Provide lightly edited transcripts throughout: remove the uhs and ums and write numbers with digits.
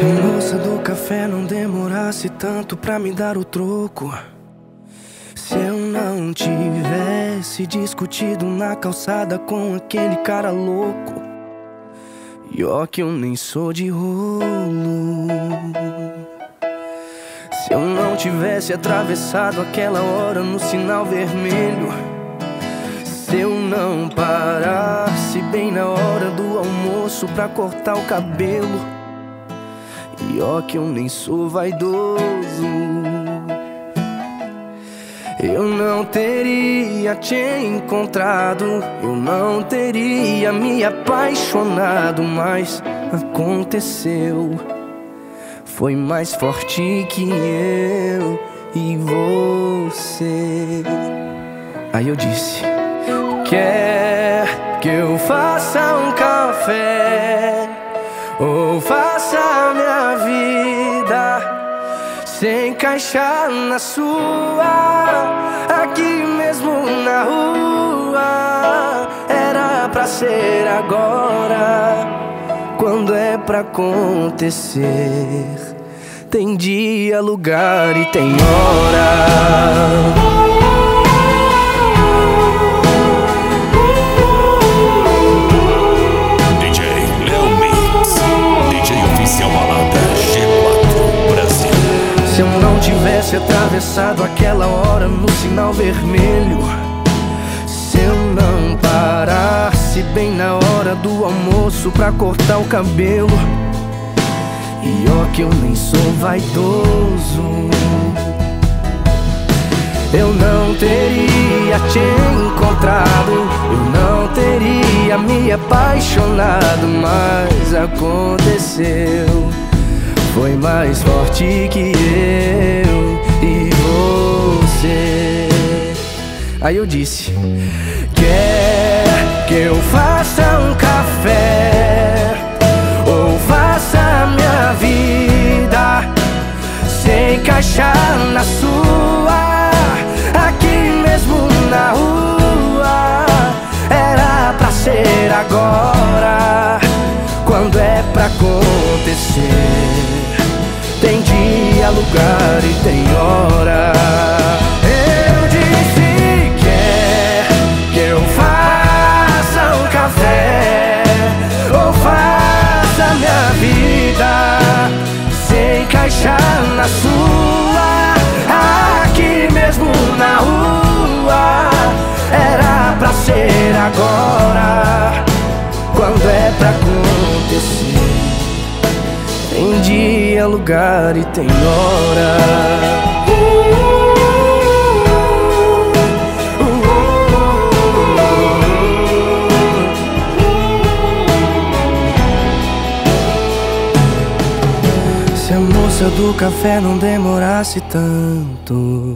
Se a moça do café não demorasse tanto pra me dar o troco, se eu não tivesse discutido na calçada com aquele cara louco, e ó que eu nem sou de rolo. Se eu não tivesse atravessado aquela hora no sinal vermelho, se eu não parasse bem na hora do almoço pra cortar o cabelo, e ó que eu nem sou vaidoso, eu não teria te encontrado, eu não teria me apaixonado, mas aconteceu. Foi mais forte que eu e você. Aí eu disse: quer que eu faça um café ou faça minha vida se encaixar na sua, aqui mesmo na rua? Era pra ser agora, quando é pra acontecer. Tem dia, lugar e tem hora. Se eu não tivesse atravessado aquela hora no sinal vermelho, se eu não parasse bem na hora do almoço pra cortar o cabelo, e ó que eu nem sou vaidoso, eu não teria te encontrado, eu não teria me apaixonado, mas aconteceu. Foi mais forte que eu e você. Aí eu disse: quer que eu faça um café ou faça minha vida se encaixar na sua, aqui mesmo na rua? Era pra ser agora, quando é pra acontecer. Tem dia, lugar e tem hora. Eu disse: quer que eu faça um café ou faça minha vida se encaixar na sua, aqui mesmo na rua? Era pra ser agora, quando é pra acontecer. Tem dia, lugar e tem hora. Se a moça do café não demorasse tanto.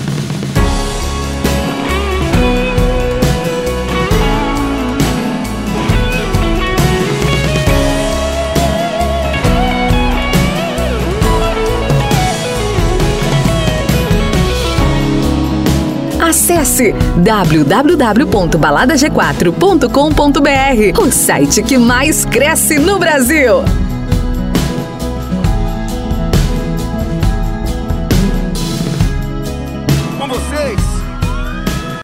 Acesse www.baladag4.com.br, o site que mais cresce no Brasil. Com vocês,